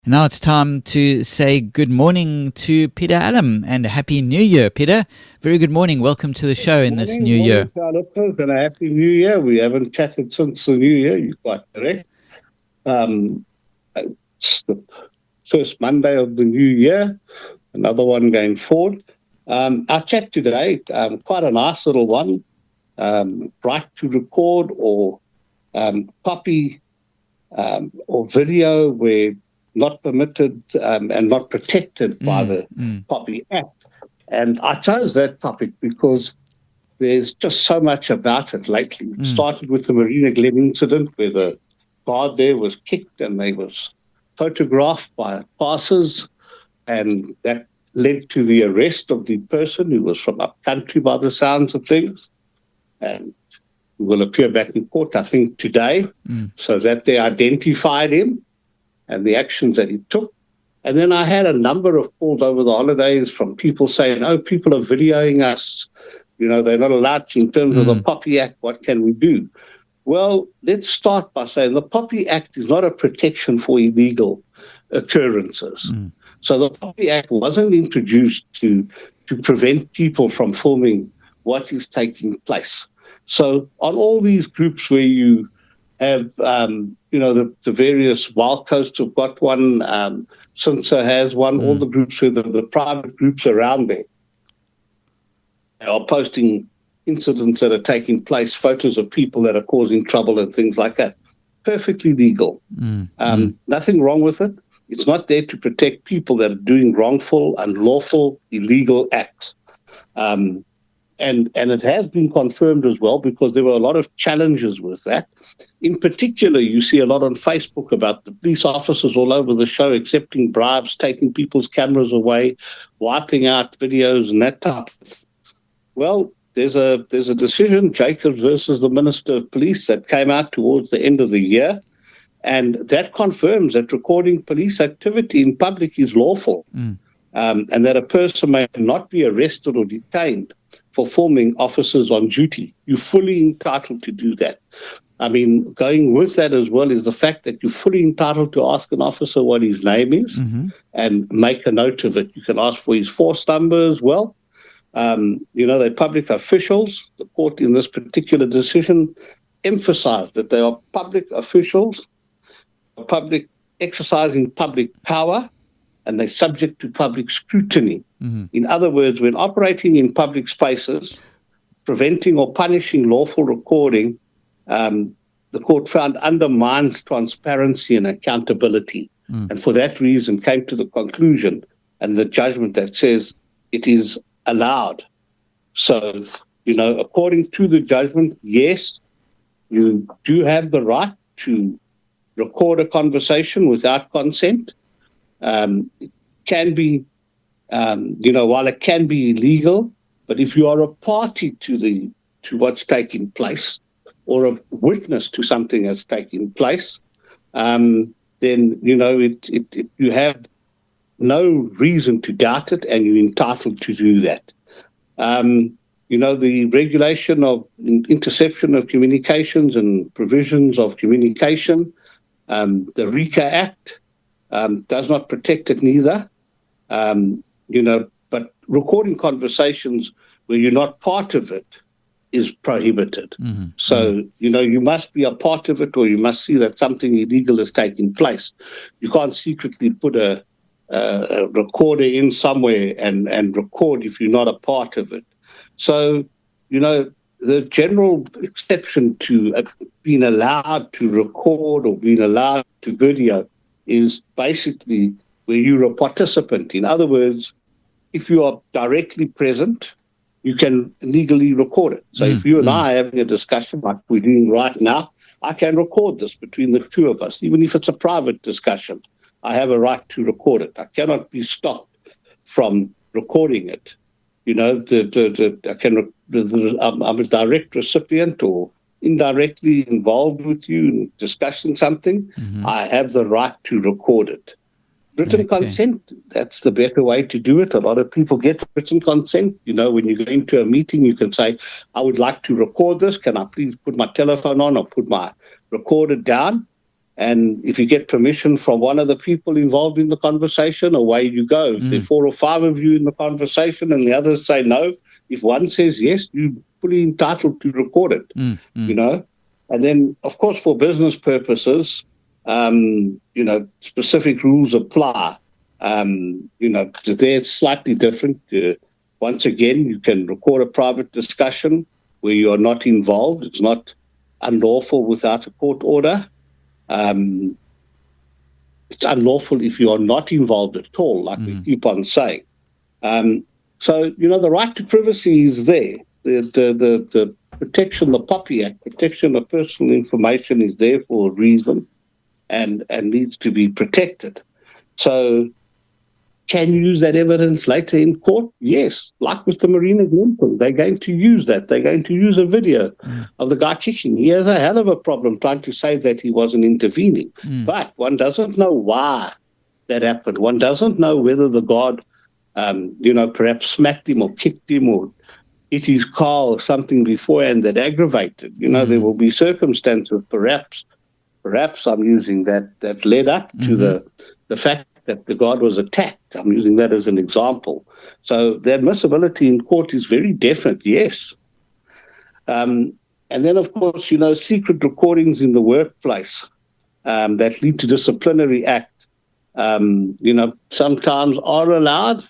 Now it's time to say good morning to Peter Allen and a Happy New Year, Peter. Very good morning. Welcome to the show in this new year. Morning, and a Happy New Year. We haven't chatted since the new year. You're quite correct. It's the first Monday of the new year, another one going forward. Our chat today, quite a nice little one, right to record or copy or video where not permitted and not protected by the Copy Act. And I chose that topic because there's just so much about it lately. It started with the Marina Glen incident where the guard there was kicked and they was photographed by passers, and that led to the arrest of the person who was from up country by the sounds of things, and will appear back in court, I think, today, so that they identified him and the actions that he took. And then I had a number of calls over the holidays from people saying, oh, people are videoing us. You know, they're not allowed to in terms of the Copy Act. What can we do? Well, let's start by saying the Copy Act is not a protection for illegal occurrences. So the Copy Act wasn't introduced to prevent people from filming what is taking place. So on all these groups where you have, the various Wild Coasts have got one, Sinsa has one, all the groups where the private groups around there are posting incidents that are taking place, photos of people that are causing trouble and things like that. Perfectly legal. Nothing wrong with it. It's not there to protect people that are doing wrongful, unlawful, illegal acts. And it has been confirmed as well because there were a lot of challenges with that. In particular, you see a lot on Facebook about the police officers all over the show accepting bribes, taking people's cameras away, wiping out videos and that type of thing. Well, there's a decision, Jacobs versus the Minister of Police, that came out towards the end of the year, and that confirms that recording police activity in public is lawful, and that a person may not be arrested or detained for filming officers on duty. You're fully entitled to do that. I mean, going with that as well is the fact that you're fully entitled to ask an officer what his name is and make a note of it. You can ask for his force number as well. They're public officials. The court in this particular decision emphasized that they are public officials, exercising public power, and they're subject to public scrutiny. In other words, when operating in public spaces, preventing or punishing lawful recording, the court found undermines transparency and accountability. And for that reason came to the conclusion and the judgment that says it is allowed. So, according to the judgment, yes, you do have the right to record a conversation without consent. It can be, while it can be illegal, but if you are a party to what's taking place or a witness to something that's taking place, then you have no reason to doubt it, and you're entitled to do that. The regulation of interception of communications and provisions of communication, the RICA Act, does not protect it neither. But recording conversations where you're not part of it is prohibited. So, you must be a part of it, or you must see that something illegal is taking place. You can't secretly put a recorder in somewhere and record if you're not a part of it. So, the general exception to being allowed to record or being allowed to video is basically where you're a participant. In other words, if you are directly present, you can legally record it. So if you and I are having a discussion like we're doing right now, I can record this between the two of us, even if it's a private discussion. I have a right to record it. I cannot be stopped from recording it. I'm a direct recipient or indirectly involved with you in discussing something. I have the right to record it. Written consent, that's the better way to do it. A lot of people get written consent. When you go into a meeting, you can say, I would like to record this. Can I please put my telephone on or put my recorder down? And if you get permission from one of the people involved in the conversation, away you go. If there are 4 or 5 of you in the conversation and the others say no, if one says yes, you're fully entitled to record it, you know. And then, of course, for business purposes, you know, specific rules apply. You know, they're slightly different. Once again, you can record a private discussion where you are not involved. It's not unlawful without a court order. It's unlawful if you are not involved at all, like we keep on saying. So, you know, the right to privacy is there. The protection, the POPI Act, protection of personal information is there for a reason and needs to be protected. So, can you use that evidence later in court? Yes, like with the Marina example. They're going to use that. They're going to use a video of the guy kicking. He has a hell of a problem trying to say that he wasn't intervening. But one doesn't know why that happened. One doesn't know whether the guard, you know, perhaps smacked him or kicked him or hit his car or something beforehand that aggravated. You know, there will be circumstances, perhaps I'm using that led up to the fact that the guard was attacked. I'm using that as an example. So the admissibility in court is very definite, yes. And then, of course, you know, secret recordings in the workplace that lead to disciplinary act, you know, sometimes are allowed.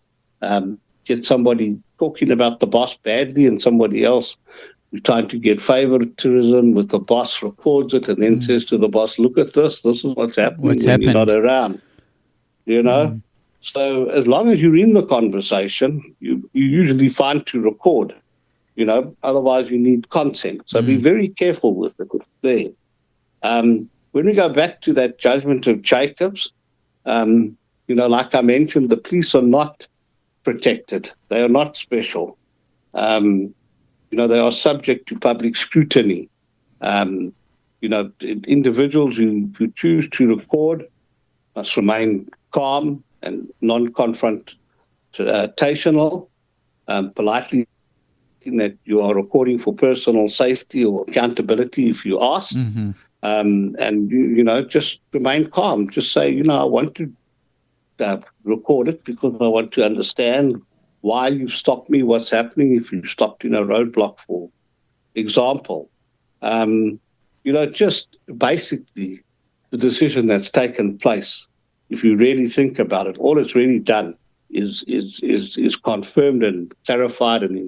Get somebody talking about the boss badly and somebody else trying to get favoritism with the boss records it and then says to the boss, look at this is what's happening when you're not around. You know, so as long as you're in the conversation, you usually find to record, you know, otherwise you need consent. So be very careful with it. There. When we go back to that judgment of Jacobs, you know, like I mentioned, the police are not protected. They are not special. You know, they are subject to public scrutiny. You know, individuals who choose to record must remain calm and non-confrontational, politely that you are recording for personal safety or accountability if you ask. And, you know, just remain calm. Just say, you know, I want to record it because I want to understand why you've stopped me, what's happening if you stopped in a roadblock, for example. You know, just basically the decision that's taken place. If you really think about it, all it's really done is confirmed and clarified and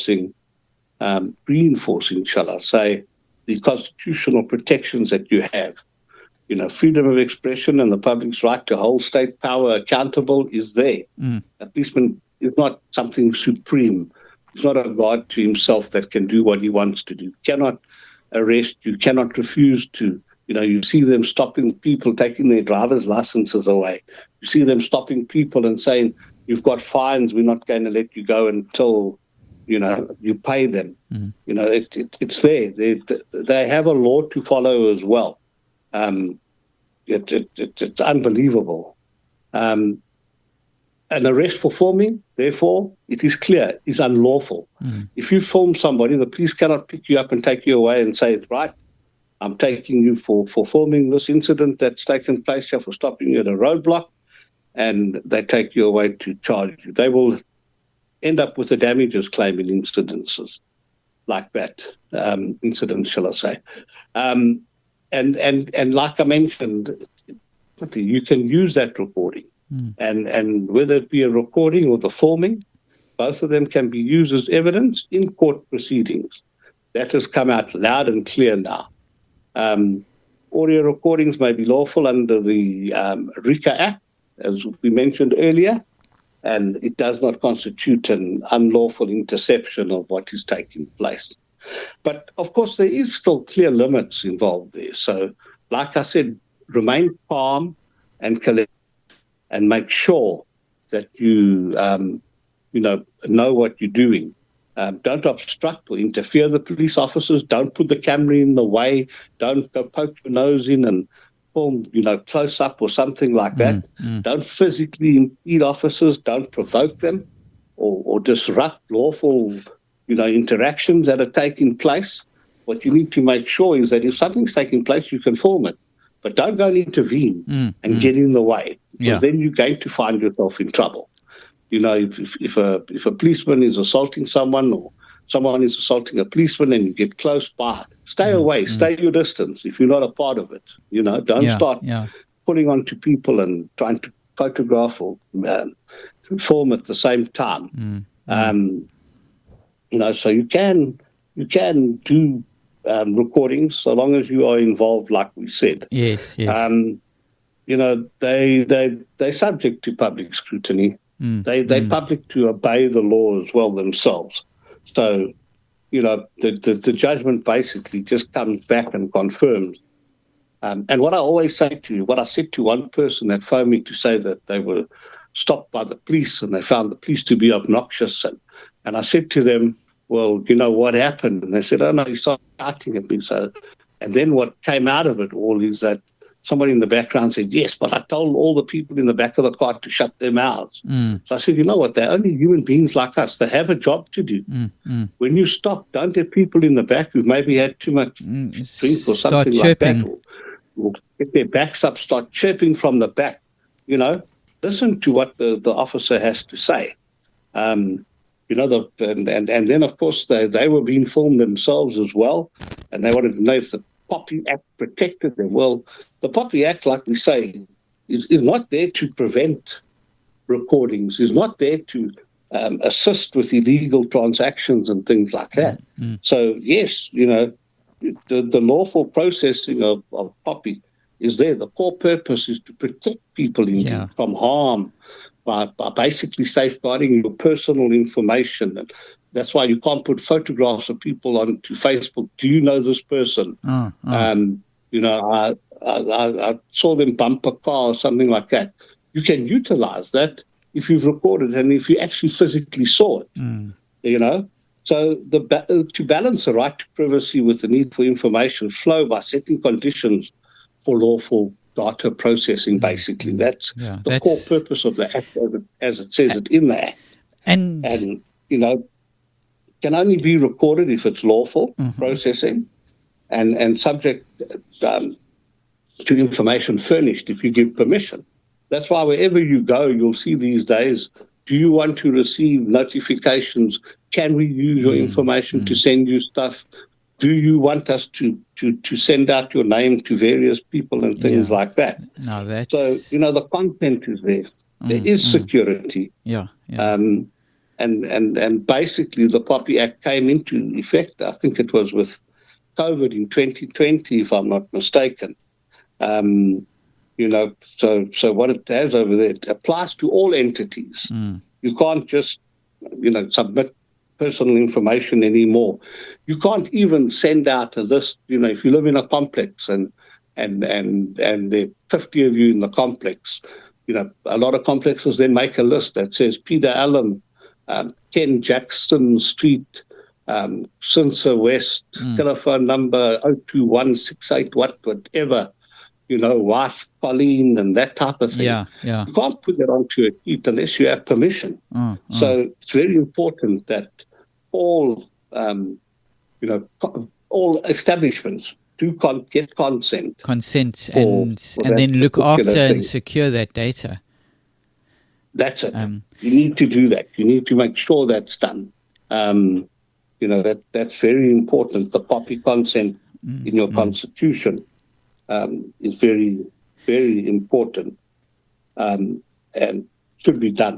reinforcing, shall I say, the constitutional protections that you have. You know, freedom of expression and the public's right to hold state power accountable is there. A policeman is not something supreme. He's not a god to himself that can do what he wants to do. You cannot arrest, you cannot refuse to. You know, you see them stopping people, taking their driver's licenses away. You see them stopping people and saying, you've got fines, we're not going to let you go until, you know, you pay them. You know, it's there. They have a law to follow as well. It's unbelievable. An arrest for filming, therefore, it is clear, is unlawful. If you film somebody, the police cannot pick you up and take you away and say, right, I'm taking you for filming this incident that's taken place here, for stopping you at a roadblock, and they take you away to charge you. They will end up with a damages claim in incidences like that, incident, shall I say. And like I mentioned, you can use that recording. And whether it be a recording or the filming, both of them can be used as evidence in court proceedings. That has come out loud and clear now. Audio recordings may be lawful under the RICA Act, as we mentioned earlier, and it does not constitute an unlawful interception of what is taking place. But, of course, there is still clear limits involved there. So, like I said, remain calm and collect and make sure that you, know what you're doing. Don't obstruct or interfere the police officers. Don't put the camera in the way. Don't go poke your nose in and film, close up or something like that. Don't physically impede officers. Don't provoke them or disrupt lawful, interactions that are taking place. What you need to make sure is that if something's taking place, you can film it. but don't go and intervene and get in the way, because then you're going to find yourself in trouble. You know, if a policeman is assaulting someone, or someone is assaulting a policeman, and you get close by, stay away, stay your distance. If you're not a part of it, you know, don't start pulling onto people and trying to photograph or film at the same time. You know, so you can do recordings so long as you are involved, like we said. Yes. You know, they're subject to public scrutiny. They're public to obey the law as well themselves. So, you know, the judgment basically just comes back and confirms. And what I always say to you, what I said to one person that phoned me to say that they were stopped by the police and they found the police to be obnoxious. And I said to them, well, you know what happened? And they said, oh, no, he started shouting at me. So, and then what came out of it all is that somebody in the background said, yes, but I told all the people in the back of the car to shut their mouths. So I said, you know what? They're only human beings like us. They have a job to do. When you stop, don't let people in the back who maybe had too much drink or something like that, or get their backs up, start chirping from the back. You know, listen to what the officer has to say. You know, and then, of course, they were being filmed themselves as well, and they wanted to know if the POPI Act protected them. Well, the POPI Act, like we say, is not there to prevent recordings, is not there to assist with illegal transactions and things like that. So, yes, you know, the lawful processing of POPI is there. The core purpose is to protect people from harm by basically safeguarding your personal information. And that's why you can't put photographs of people onto Facebook. Do you know this person? You know, I saw them bump a car or something like that. You can utilize that if you've recorded and if you actually physically saw it. You know, so to balance the right to privacy with the need for information flow by setting conditions for lawful data processing, basically. That's the core purpose of the Act as it says it in the Act. And you know, can only be recorded if it's lawful processing and subject to information furnished if you give permission. That's why wherever you go, you'll see these days, do you want to receive notifications? Can we use your information to send you stuff? Do you want us to send out your name to various people and things like that? No, so, you know, the content is there. There is security. And basically the POPI Act came into effect, I think it was with COVID in 2020, if I'm not mistaken. You know, so what it has over there, it applies to all entities. You can't just, you know, submit personal information anymore. You can't even send out a list, you know, if you live in a complex and there are 50 of you in the complex, you know, a lot of complexes then make a list that says Peter Allen, 10 Jackson Street, Sinsa West, telephone number 02168, whatever, you know, wife Pauline and that type of thing. You can't put that onto a sheet unless you have permission. So it's very important that all, you know, all establishments do get consent. And then look after and secure that data. That's it. You need to do that. You need to make sure that's done. You know, that's very important. The POPI consent in your constitution is very, very important and should be done.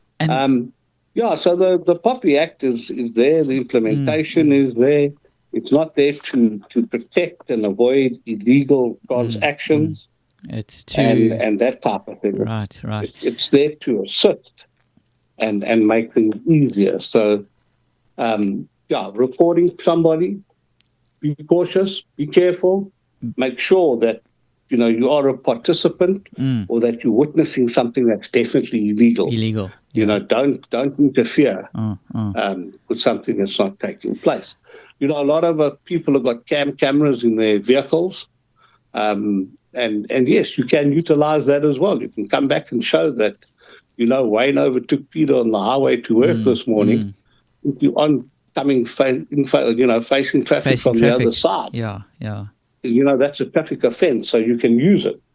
So the POPI Act is there. The implementation is there. It's not there to protect and avoid illegal transactions. It's to and that type of thing. Right. It's there to assist and make things easier. So, recording somebody, be cautious, be careful, make sure that, you know, you are a participant or that you're witnessing something that's definitely illegal. You know, don't interfere with something that's not taking place. You know, a lot of people have got cameras in their vehicles. And yes, you can utilize that as well. You can come back and show that, you know, Wayne overtook Peter on the highway to work this morning. If you're facing traffic from the other side. that's a traffic offence, so you can use it.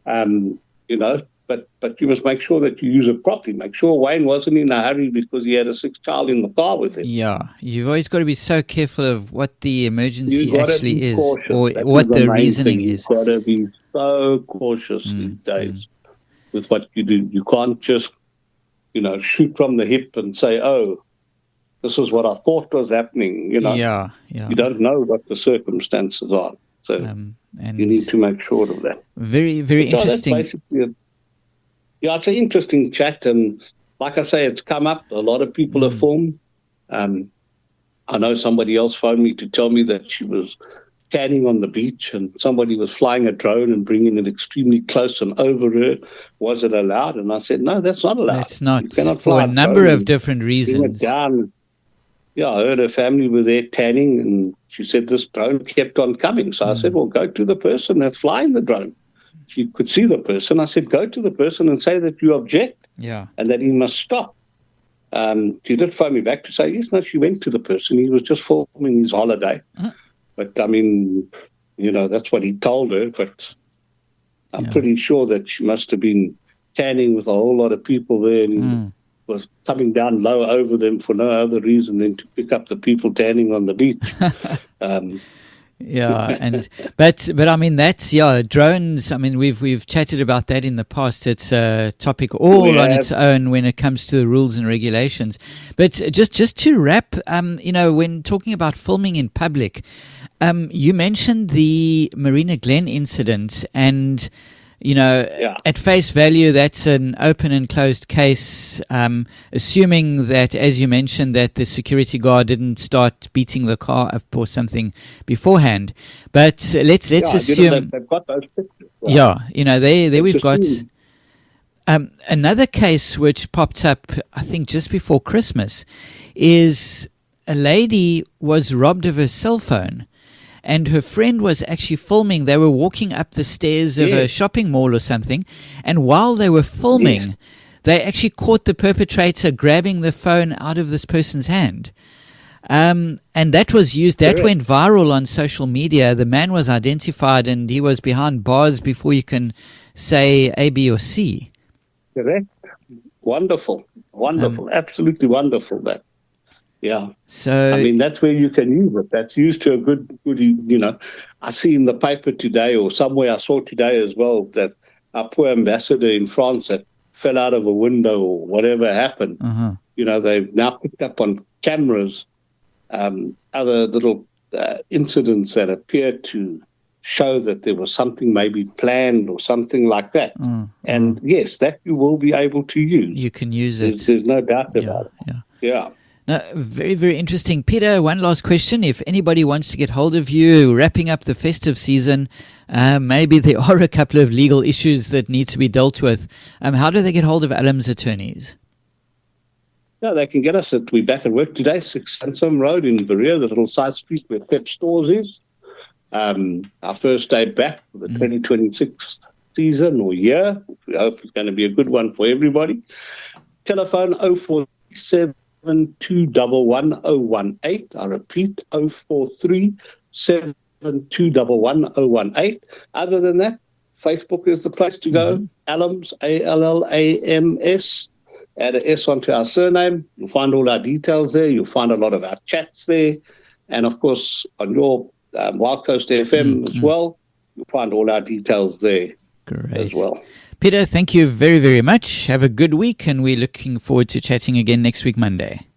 But you must make sure that you use it properly. Make sure Wayne wasn't in a hurry because he had a sick child in the car with him. Yeah, you've always got to be so careful of what the emergency actually is, cautious. or That what is the reasoning is. You've got to be so cautious these days with what you do. You can't just, shoot from the hip and say, "Oh, this is what I thought was happening." Yeah. You don't know what the circumstances are, so and you need to make sure of that. Very, very interesting. That's basically it's an interesting chat, and like I say, it's come up. A lot of people have phoned. I know somebody else phoned me to tell me that she was standing on the beach and somebody was flying a drone and bringing it extremely close and over her. Was it allowed? And I said, no, that's not allowed. That's not, you cannot for fly a number of different bring reasons. it down. Yeah, I heard her family were there tanning, and she said this drone kept on coming. So I said, well, go to the person that's flying the drone. She could see the person. I said, go to the person and say that you object and that he must stop. She did phone me back to say, yes, no, she went to the person. He was just filming his holiday. But, I mean, that's what he told her. But I'm pretty sure that she must have been tanning with a whole lot of people there and was coming down low over them for no other reason than to pick up the people tanning on the beach. But I mean that's drones. I mean we've chatted about that in the past. It's a topic all on its own when it comes to the rules and regulations. But just to wrap, when talking about filming in public, you mentioned the Marina Glen incident, and at face value, that's an open and closed case, assuming that, as you mentioned, that the security guard didn't start beating the car up or something beforehand. But let's assume... They've got those pictures. There we've got... another case which popped up, I think, just before Christmas, is a lady was robbed of her cell phone. And her friend was actually filming. They were walking up the stairs of a shopping mall or something. And while they were filming, they actually caught the perpetrator grabbing the phone out of this person's hand. And that was used. That went viral on social media. The man was identified and he was behind bars before you can say A, B, or C. Correct. Wonderful. Absolutely wonderful, that. Yeah. So I mean, that's where you can use it. That's used to a good, I see in the paper today, or somewhere I saw today as well, that our poor ambassador in France that fell out of a window or whatever happened, they've now picked up on cameras other little incidents that appear to show that there was something maybe planned or something like that. And yes, that you will be able to use. You can use it. There's no doubt about it. Yeah. No, very, very interesting. Peter, one last question. If anybody wants to get hold of you, wrapping up the festive season, maybe there are a couple of legal issues that need to be dealt with. How do they get hold of Allam's attorneys? Yeah, they can get us we're back at work today, 6 Sansom Road in Berea, the little side street where Pep Stores is. Our first day back for the 2026 season or year. We hope it's going to be a good one for everybody. Telephone 047 7211 I repeat, 043 7211 Other than that, Facebook is the place to go. Allams, Allams. Add an S onto our surname. You'll find all our details there. You'll find a lot of our chats there. And, of course, on your Wild Coast FM as well, you'll find all our details there as well. Peter, thank you very, very much. Have a good week, and we're looking forward to chatting again next week, Monday.